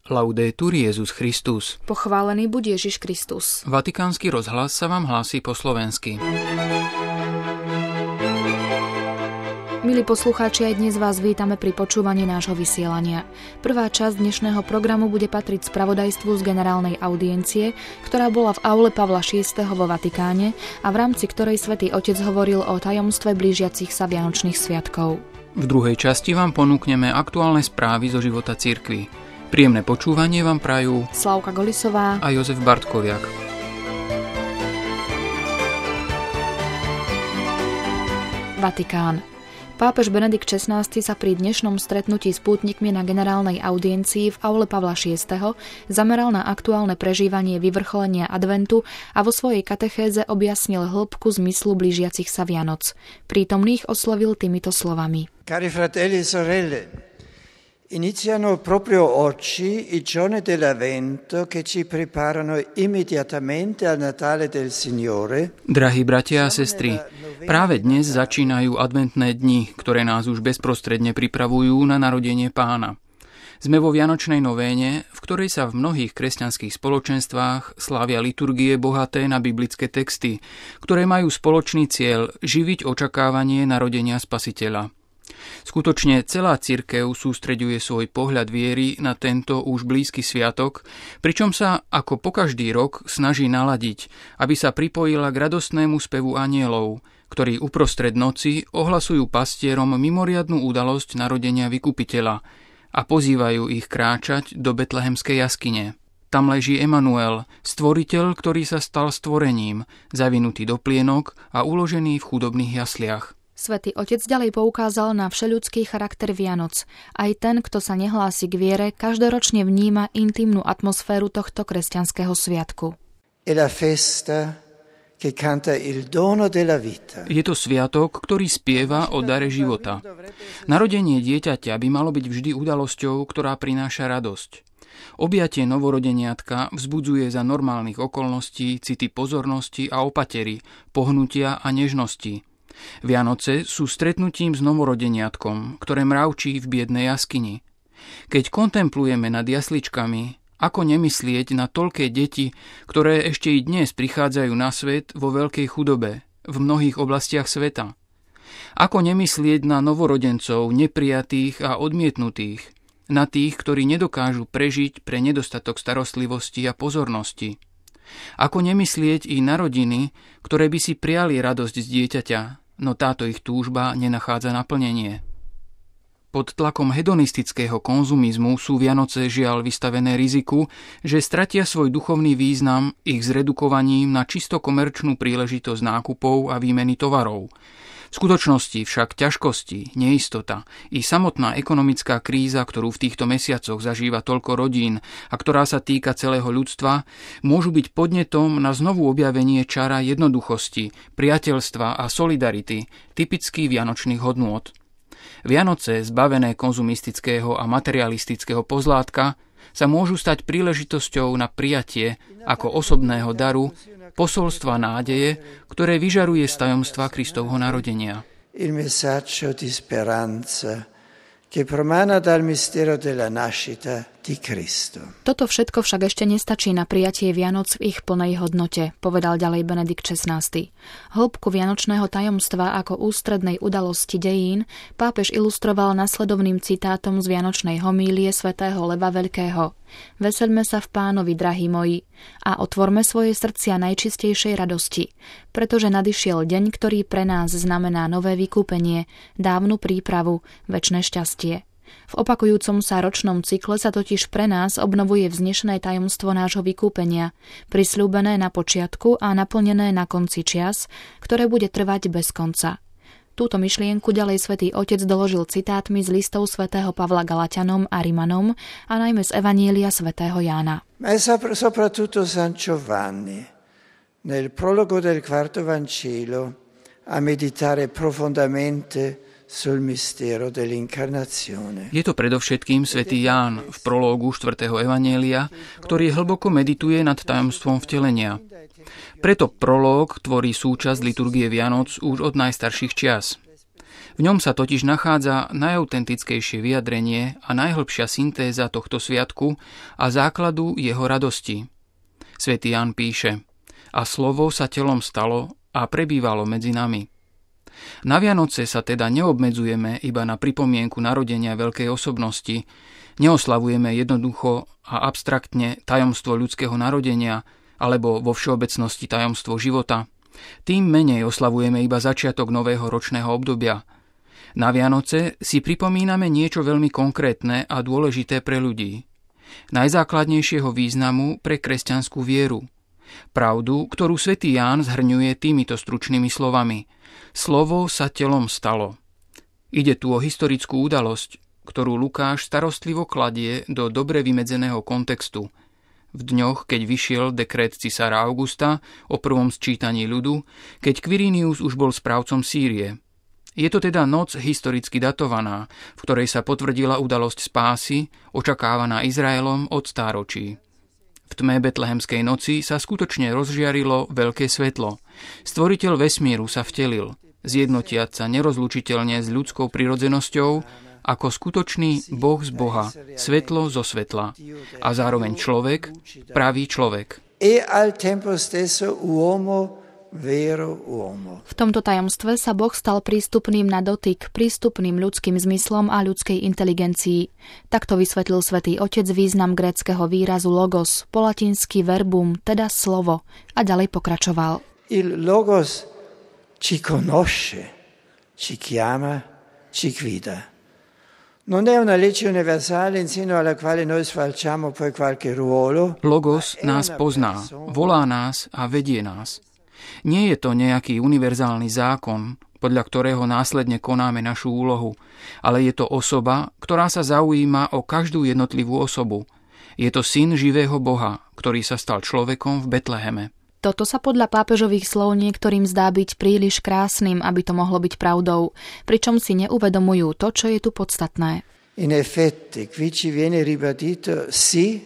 Laudetur Jesus Christus. Pochválený buď Ježiš Kristus. Vatikánsky rozhlas sa vám hlási po slovensky. Milí poslucháči, aj dnes vás vítame pri počúvaní nášho vysielania. Prvá časť dnešného programu bude patriť spravodajstvu z generálnej audiencie, ktorá bola v aule Pavla VI. Vo Vatikáne a v rámci ktorej Svätý Otec hovoril o tajomstve blížiacich sa Vianočných sviatkov. V druhej časti vám ponúkneme aktuálne správy zo života cirkvi. Príjemné počúvanie vám prajú Slavka Golisová a Jozef Bartkoviak. Vatikán. Pápež Benedikt XVI sa pri dnešnom stretnutí s pútnikmi na generálnej audiencii v aule Pavla VI. Zameral na aktuálne prežívanie vyvrcholenia adventu a vo svojej katechéze objasnil hĺbku zmyslu blížiacich sa Vianoc. Prítomných oslovil týmito slovami. Cari fratelli e sorelle, iniziano proprio oggi i giorni dell'Avvento che ci preparano immediatamente al Natale del Signore. Drahí bratia a sestry, práve dnes začínajú adventné dni, ktoré nás už bezprostredne pripravujú na narodenie Pána. Sme vo vianočnej novéne, v ktorej sa v mnohých kresťanských spoločenstvách slávia liturgie bohaté na biblické texty, ktoré majú spoločný cieľ živiť očakávanie narodenia Spasiteľa. Skutočne celá cirkev sústreďuje svoj pohľad viery na tento už blízky sviatok, pričom sa ako po každý rok snaží naladiť, aby sa pripojila k radostnému spevu anjelov, ktorí uprostred noci ohlasujú pastierom mimoriadnu udalosť narodenia Vykupiteľa a pozývajú ich kráčať do betlehemskej jaskyne. Tam leží Emanuel, stvoriteľ, ktorý sa stal stvorením, zavinutý do plienok a uložený v chudobných jasliach. Svätý Otec ďalej poukázal na všeľudský charakter Vianoc. Aj ten, kto sa nehlási k viere, každoročne vníma intimnú atmosféru tohto kresťanského sviatku. Je to sviatok, ktorý spieva o dare života. Narodenie dieťaťa by malo byť vždy udalosťou, ktorá prináša radosť. Objatie novorodeniatka vzbudzuje za normálnych okolností city pozornosti a opatery, pohnutia a nežnosti. Vianoce sú stretnutím s novorodeniatkom, ktoré mravčí v biednej jaskyni. Keď kontemplujeme nad jasličkami, ako nemyslieť na toľké deti, ktoré ešte i dnes prichádzajú na svet vo veľkej chudobe, v mnohých oblastiach sveta? Ako nemyslieť na novorodencov neprijatých a odmietnutých, na tých, ktorí nedokážu prežiť pre nedostatok starostlivosti a pozornosti? Ako nemyslieť i na rodiny, ktoré by si prijali radosť z dieťaťa, no táto ich túžba nenachádza naplnenie. Pod tlakom hedonistického konzumizmu sú Vianoce žiaľ vystavené riziku, že stratia svoj duchovný význam ich zredukovaním na čisto komerčnú príležitosť nákupov a výmeny tovarov. V skutočnosti však ťažkosti, neistota i samotná ekonomická kríza, ktorú v týchto mesiacoch zažíva toľko rodín a ktorá sa týka celého ľudstva, môžu byť podnetom na znovu objavenie čara jednoduchosti, priateľstva a solidarity, typických vianočných hodnôt. Vianoce, zbavené konzumistického a materialistického pozlátka, sa môžu stať príležitosťou na prijatie ako osobného daru posolstva nádeje, ktoré vyžaruje z tajomstva Kristovho narodenia. Il messaggio di speranza che promana dal mistero della nascita di Cristo. Toto všetko však ešte nestačí na prijatie Vianoc v ich plnej hodnote, povedal ďalej Benedikt XVI. Hĺbku vianočného tajomstva ako ústrednej udalosti dejín pápež ilustroval nasledovným citátom z vianočnej homílie svätého Leva Veľkého. Veseľme sa v Pánovi, drahí moji, a otvorme svoje srdcia najčistejšej radosti, pretože nadišiel deň, ktorý pre nás znamená nové vykúpenie, dávnu prípravu, večné šťastie. V opakujúcom sa ročnom cykle sa totiž pre nás obnovuje vznešené tajomstvo nášho vykúpenia, prisľúbené na počiatku a naplnené na konci čias, ktoré bude trvať bez konca. Túto myšlienku ďalej Svätý Otec doložil citátmi z listov svätého Pavla Galatianom a Rimanom a najmä z Evanielia svätého Jána. Ma soprattutto San Giovanni, nel prologo del quarto Vangelo, a meditare profondamente sul mistero dell'incarnazione. Je to predovšetkým svätý Ján v prológu 4. Evanielia, ktorý hlboko medituje nad tajomstvom vtelenia. Preto prológ tvorí súčasť liturgie Vianoc už od najstarších čias. V ňom sa totiž nachádza najautentickejšie vyjadrenie a najhlbšia syntéza tohto sviatku a základu jeho radosti. Svätý Ján píše: A slovo sa telom stalo a prebývalo medzi nami. Na Vianoce sa teda neobmedzujeme iba na pripomienku narodenia veľkej osobnosti, neoslavujeme jednoducho a abstraktne tajomstvo ľudského narodenia alebo vo všeobecnosti tajomstvo života. Tým menej oslavujeme iba začiatok nového ročného obdobia. Na Vianoce si pripomíname niečo veľmi konkrétne a dôležité pre ľudí. Najzákladnejšieho významu pre kresťanskú vieru. Pravdu, ktorú svätý Ján zhrňuje týmito stručnými slovami. Slovo sa telom stalo. Ide tu o historickú udalosť, ktorú Lukáš starostlivo kladie do dobre vymedzeného kontextu. V dňoch, keď vyšiel dekrét cisára Augusta o prvom sčítaní ľudu, keď Quirinius už bol správcom Sýrie. Je to teda noc historicky datovaná, v ktorej sa potvrdila udalosť spásy, očakávaná Izraelom od stáročí. V tme betlehemskej noci sa skutočne rozžiarilo veľké svetlo. Stvoriteľ vesmíru sa vtelil, zjednotiac sa nerozlučiteľne s ľudskou prirodzenosťou, ako skutočný Boh z Boha, svetlo zo svetla a zároveň človek, pravý človek. V tomto tajomstve sa Boh stal prístupným na dotyk, prístupným ľudským zmyslom a ľudskej inteligencii. Takto vysvetlil svätý Otec význam gréckeho výrazu logos, po latinsky verbum, teda slovo, a ďalej pokračoval. Il logos ci conosce, ci chiama, ci guida. Non è una legge universale in seno alla quale noi sfalciamo poi qualche ruolo. Logos nás pozná, volá nás a vedie nás. Nie je to nejaký univerzálny zákon, podľa ktorého následne konáme našu úlohu, ale je to osoba, ktorá sa zaujíma o každú jednotlivú osobu. Je to syn živého Boha, ktorý sa stal človekom v Betleheme. Toto sa podľa pápežových slov niektorým zdá byť príliš krásnym, aby to mohlo byť pravdou, pričom si neuvedomujú to, čo je tu podstatné. In effetti, qui ci viene ribadito, sì,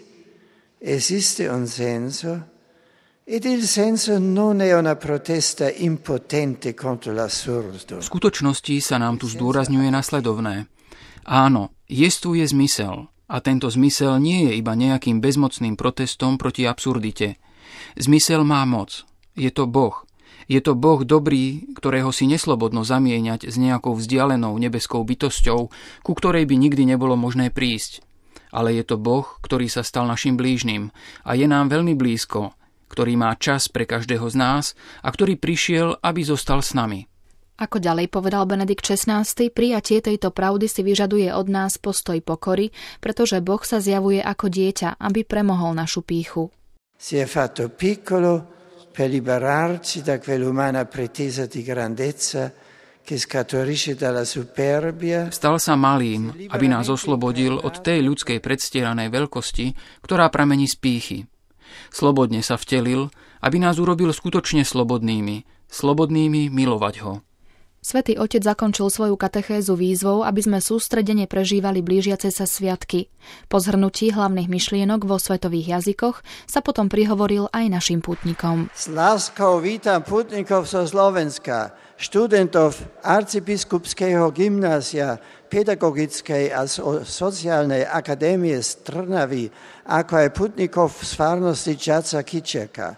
esiste un senso, ed il senso non è una protesta impotente contro l'assurdo. V skutočnosti sa nám tu zdôrazňuje nasledovné. Áno, jestvuje zmysel, a tento zmysel nie je iba nejakým bezmocným protestom proti absurdite. Zmysel má moc. Je to Boh. Je to Boh dobrý, ktorého si neslobodno zamieňať s nejakou vzdialenou nebeskou bytosťou, ku ktorej by nikdy nebolo možné prísť. Ale je to Boh, ktorý sa stal našim blížnym a je nám veľmi blízko, ktorý má čas pre každého z nás a ktorý prišiel, aby zostal s nami. Ako ďalej povedal Benedikt XVI, prijatie tejto pravdy si vyžaduje od nás postoj pokory, pretože Boh sa zjavuje ako dieťa, aby premohol našu pýchu. Si è fatto piccolo per liberarci da quell'umana pretesa di grandezza che scaturisce dalla superbia. Stal sa malým, aby nás oslobodil od tej ľudskej predstieranej veľkosti, ktorá pramení z pýchy. Slobodne sa vtelil, aby nás urobil skutočne slobodnými milovať ho. Svätý Otec zakončil svoju katechézu výzvou, aby sme sústredene prežívali blížiace sa sviatky. Po zhrnutí hlavných myšlienok vo svetových jazykoch sa potom prihovoril aj našim pútnikom. S láskou vítam pútnikov zo Slovenska, študentov arcibiskupského gymnázia, pedagogickej a sociálnej akadémie z Trnavy, ako aj pútnikov z farnosti Čaca Kičerka.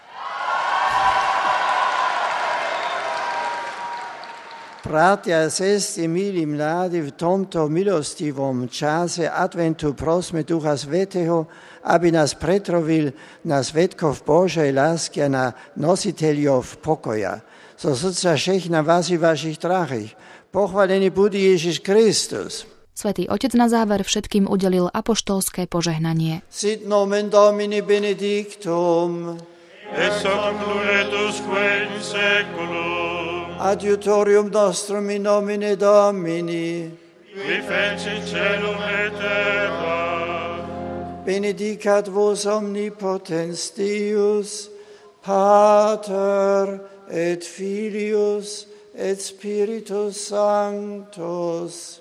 Bratia a sestry, milí mladí, v tomto milostivom čase adventu prosme Ducha Svätého, aby nás pretrovil na svedkov Božej lásky a na nositeľov pokoja. Zo srdca všechna vás i vašich drahých. Pochválený bude Ježiš Kristus. Svätý Otec na záver všetkým udelil apoštolské požehnanie. Sit nomen Domini benedictum. Et hoc nunc et usque in saeculum. Adiutorium nostrum in nomine Domini. Qui feci caelum et terra. Benedicat vos omnipotens Deus, Pater et Filius et Spiritus Sanctus.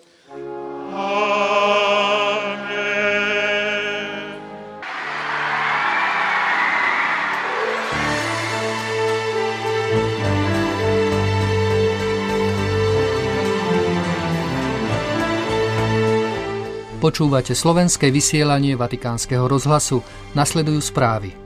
Amen. Počúvate slovenské vysielanie Vatikánskeho rozhlasu. Nasledujú správy.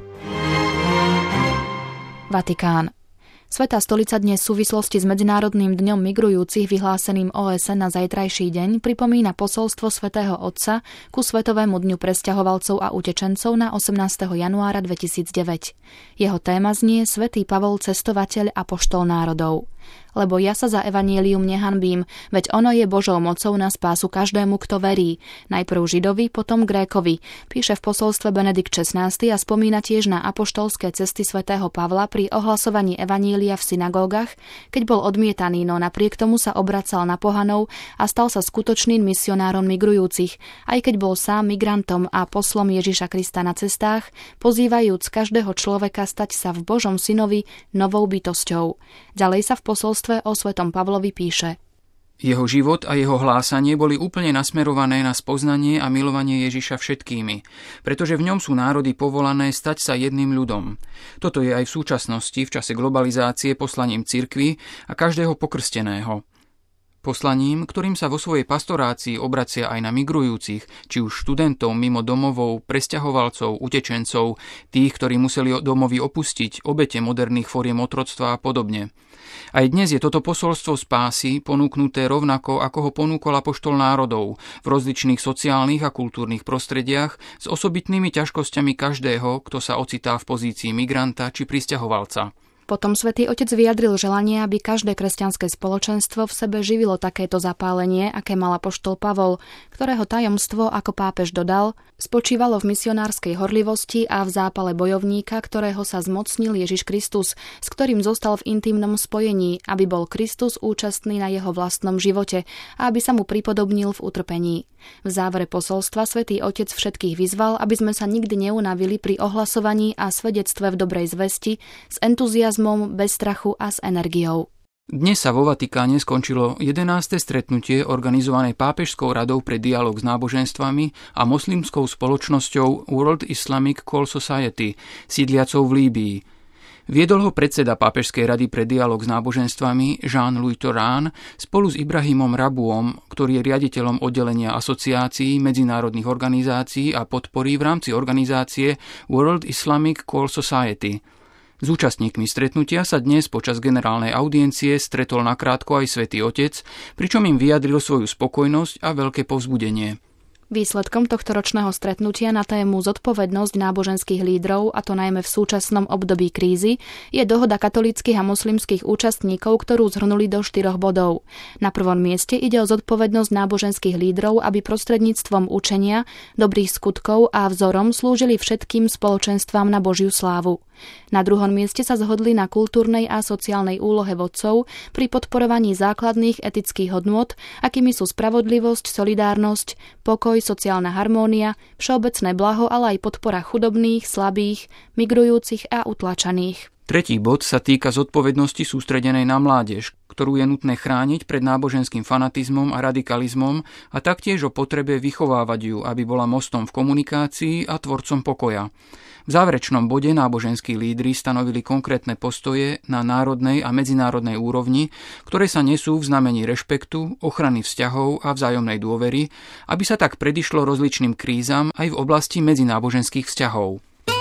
Vatikán. Svätá stolica dnes v súvislosti s Medzinárodným dňom migrujúcich vyhláseným OSN na zajtrajší deň pripomína posolstvo Svätého Otca ku Svetovému dňu presťahovalcov a utečencov na 18. januára 2009. Jeho téma znie Svätý Pavol, cestovateľ, apoštol národov. Lebo ja sa za evanjelium nehanbím, veď ono je Božou mocou na spásu každému, kto verí. Najprv Židovi, potom Grékovi, píše v posolstve Benedikt XVI a spomína tiež na apoštolské cesty svätého Pavla pri ohlasovaní evanjelia v synagógach, keď bol odmietaný, no napriek tomu sa obracal na pohanov a stal sa skutočným misionárom migrujúcich, aj keď bol sám migrantom a poslom Ježiša Krista na cestách, pozývajúc každého človeka stať sa v Božom synovi novou bytosťou. Ďalej sa v posolstve o svätom Pavlovi píše: Jeho život a jeho hlásanie boli úplne nasmerované na spoznanie a milovanie Ježiša všetkými, pretože v ňom sú národy povolané stať sa jedným ľudom. Toto je aj v súčasnosti, v čase globalizácie, poslaním cirkvi a každého pokrsteného. Poslaním, ktorým sa vo svojej pastorácii obracia aj na migrujúcich, či už študentov mimo domovov, presťahovalcov, utečencov, tých, ktorí museli domovy opustiť, obete moderných foriem otroctva a podobne. Aj dnes je toto posolstvo spásy ponúknuté rovnako, ako ho ponúkol apoštol národov v rozličných sociálnych a kultúrnych prostrediach s osobitnými ťažkosťami každého, kto sa ocitá v pozícii migranta či prisťahovalca. Potom Svätý Otec vyjadril želanie, aby každé kresťanské spoločenstvo v sebe živilo takéto zapálenie, aké mal apoštol Pavol, ktorého tajomstvo, ako pápež dodal, spočívalo v misionárskej horlivosti a v zápale bojovníka, ktorého sa zmocnil Ježiš Kristus, s ktorým zostal v intimnom spojení, aby bol Kristus účastný na jeho vlastnom živote a aby sa mu pripodobnil v utrpení. V závere posolstva Svätý Otec všetkých vyzval, aby sme sa nikdy neunavili pri ohlasovaní a svedectve v dobrej zvesti s entuziazmom, bez strachu a s energiou. Dnes sa vo Vatikáne skončilo 11. stretnutie organizované Pápežskou radou pre dialóg s náboženstvami a moslimskou spoločnosťou World Islamic Call Society, sídliacou v Líbii. Viedol ho predseda Pápežskej rady pre dialóg s náboženstvami Jean-Louis Torán spolu s Ibrahimom Rabuom, ktorý je riaditeľom oddelenia asociácií, medzinárodných organizácií a podpory v rámci organizácie World Islamic Call Society. S účastníkmi stretnutia sa dnes počas generálnej audiencie stretol nakrátko aj Svätý Otec, pričom im vyjadril svoju spokojnosť a veľké povzbudenie. Výsledkom tohto ročného stretnutia na tému zodpovednosť náboženských lídrov, a to najmä v súčasnom období krízy, je dohoda katolíckych a moslimských účastníkov, ktorú zhrnuli do 4 bodov. Na prvom mieste ide o zodpovednosť náboženských lídrov, aby prostredníctvom učenia, dobrých skutkov a vzorom slúžili všetkým spoločenstvám na Božiu slávu. Na druhom mieste sa zhodli na kultúrnej a sociálnej úlohe vodcov pri podporovaní základných etických hodnôt, akými sú spravodlivosť, solidárnosť, pokoj, sociálna harmónia, všeobecné blaho, ale aj podpora chudobných, slabých, migrujúcich a utlačaných. Tretí bod sa týka zodpovednosti sústredenej na mládež, ktorú je nutné chrániť pred náboženským fanatizmom a radikalizmom a taktiež o potrebe vychovávať ju, aby bola mostom v komunikácii a tvorcom pokoja. V záverečnom bode náboženskí lídri stanovili konkrétne postoje na národnej a medzinárodnej úrovni, ktoré sa nesú v znamení rešpektu, ochrany vzťahov a vzájomnej dôvery, aby sa tak predišlo rozličným krízam aj v oblasti medzináboženských vzťahov.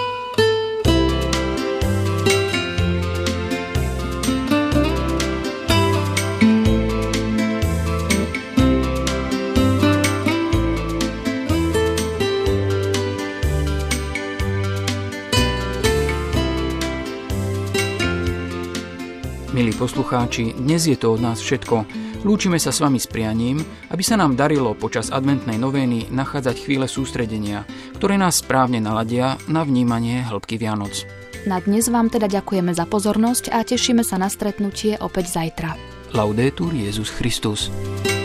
Milí poslucháči, dnes je to od nás všetko. Lúčime sa s vami s prianím, aby sa nám darilo počas adventnej novény nachádzať chvíle sústredenia, ktoré nás správne naladia na vnímanie hĺbky Vianoc. Na dnes vám teda ďakujeme za pozornosť a tešíme sa na stretnutie opäť zajtra. Laudetur Jesus Christus.